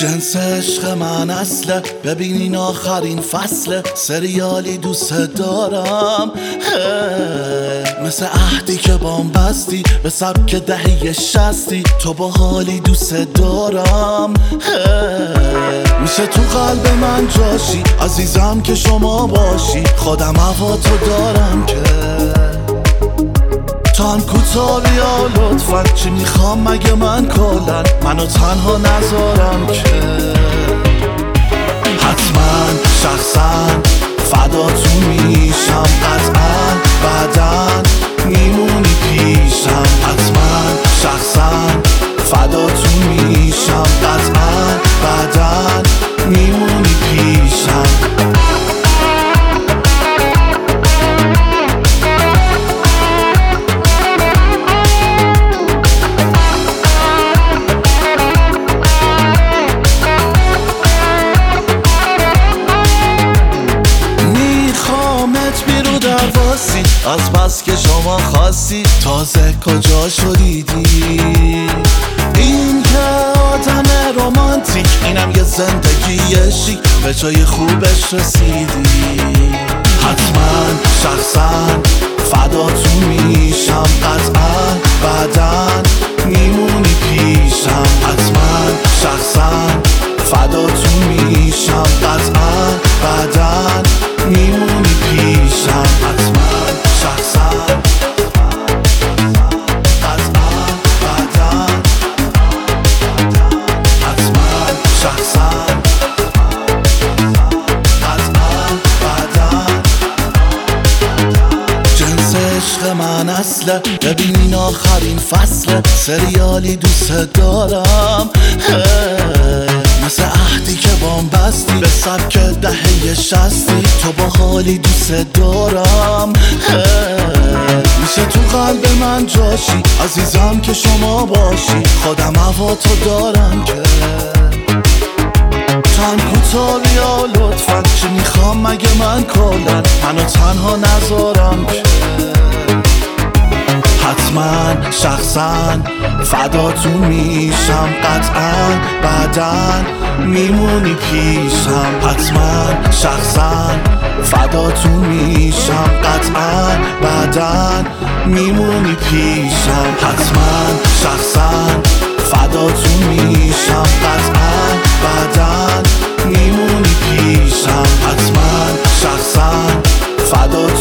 جنس عشق من اصله، ببین این آخرین فصله، سریالی دوست دارم مثل عهدی که بام بستی، به سبک دهه 60 تو با حالی دوست دارم میشه تو قلب من جاشی، عزیزم که شما باشی، خودم هوا تو دارم که تو هم کوتاه بیا لطفا، چی میخوام مگه من کلن منو تنها نذارم که حتما شخصا فداتون میشم، قطعا بعدن میمونی پیشم، حتما شخصا فداتون میشم، قطعا بعدن میمونی پیشم. از بس که شما خواستی، تازه کجا شدیدی؟ این که آدم رومانتیک، اینم یه زندگی شیک، به جای خوبش رسیدی. حتما شخصا فداتون میشم، قطعا بعدن میمونی پیشم، حتما شخصا فداتون میشم، قطعا بعدن میمونی پیشم، حتما شخصا قطعا بعدن، حتما شخصا قطعا بعدن. جنس عشق من اصله، ببین این آخرین فصله، سریالی دوست دارم مثل عهدی که بام بستی، به سبک دهه 60 تو با حالی دوست دارم میشه تو قلب من جاشی، عزیزم که شما باشی، خودم هوا تو دارم که تو هم کوتاه بیا لطفا، چی میخوام مگه من کلن منو تنها نذارم که حتما شخصا فداتون میشم، قطعا بعدن میمونی پیشم، حتما شخصا فداتون میشم، قطعا بعدن میمونی پیشم، حتما شخصا فداتون میشم، قطعا بعدن میمونی پیشم، حتما شخصا فداتون